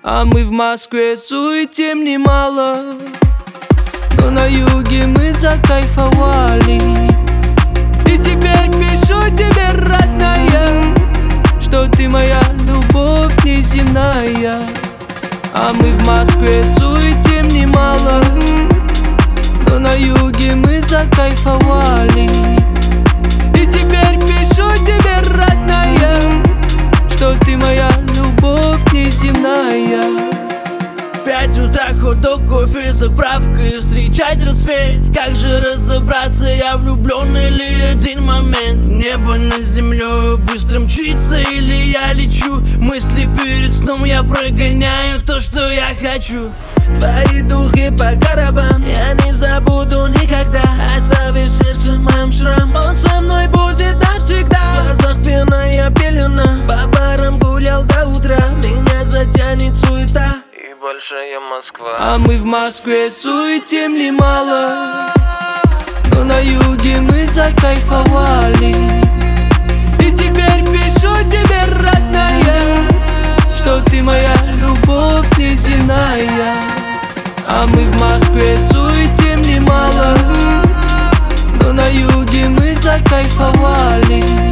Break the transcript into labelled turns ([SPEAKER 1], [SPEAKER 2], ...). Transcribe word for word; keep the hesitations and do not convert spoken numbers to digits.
[SPEAKER 1] А мы в Москве суетим немало, но на юге мы закайфовали. И теперь пишу тебе, родная, что ты моя любовь неземная. А мы в Москве суетим немало, но на юге мы закайфовали. И теперь пишу тебе, родная, что ты моя любовь неземная.
[SPEAKER 2] Пять утра, хот-дог, кофе, заправка и встречать рассвет. Как же разобраться, я влюблен или один момент? Небо над землей быстро мчится или я лечу? Мысли перед сном я прогоняю то, что я хочу. Твои духи по барабан я не забуду никогда. Оставив в сердце моем шрам, он со мной будет навсегда. В глазах пьяная пелена, по барам гулял до утра. Меня затянет суета и большая Москва.
[SPEAKER 1] А мы в Москве суетим немало, но на юге мы закайфовали. И теперь пишу тебе, родная, что ты моя любовь неземная. А мы в Москве суетим немало, но на юге мы закайфовали.